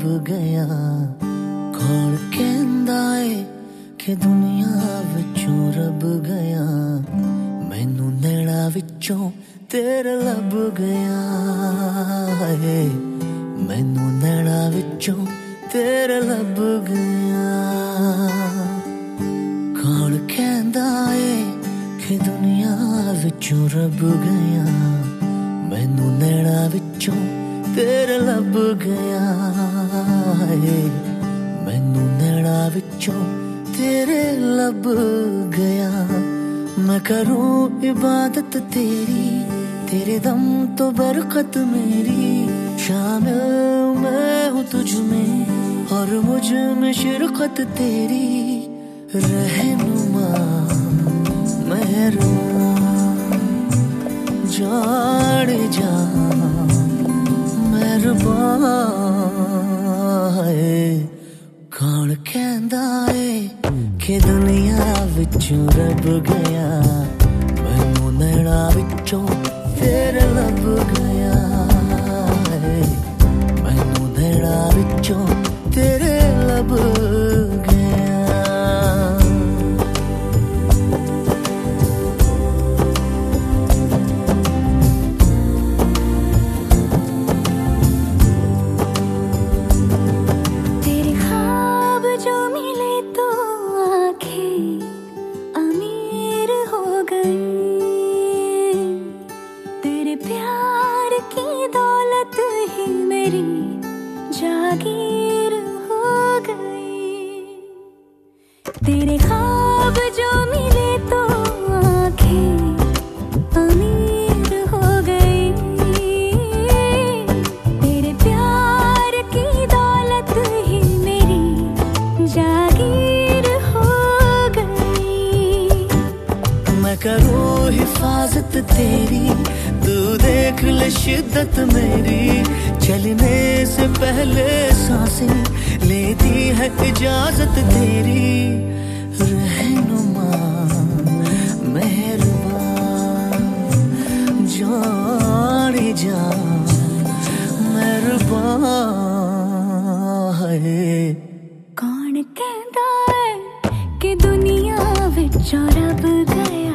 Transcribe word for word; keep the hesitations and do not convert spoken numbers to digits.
गया। कौन कहंदा है कि दुनिया विचों रब गया, मैनू नैना विचों तेरे लब गया है, मैनू नैना विचों तेरे लब गया। कौन कहंदा है कि दुनिया विचों रब गया, मैनू नैना विचों तेरे लब गया है, मैनू नैना विचों तेरे लब गया। मैं करूं इबादत तेरी, तेरे दम तो बरकत मेरी, शामिल मैं हूँ तुझ में और मुझ में शिरकत तेरी। रहनुमा मेहरबा जाने जा मेहरबान है। कौन कहंदा है कि दुनिया विचों रब गया, मैनू नैना विचों तेरे लब गया है, मैनू नैना विचों तेरे लब गया। जागीर हो गई तेरे ख्वाब जो मिले तो आंखें अमीर हो गई, तेरे प्यार की दौलत ही मेरी जागीर हो गई। मैं करूँ हिफाजत तेरी, तू देख ले शिद्दत मेरी, चलने से पहले सांसें लेती है इजाजत तेरी। रहनुमा मेहरबान जाने जा मेहरबान है। कौन कहंदा है कि दुनिया विचों रब गया,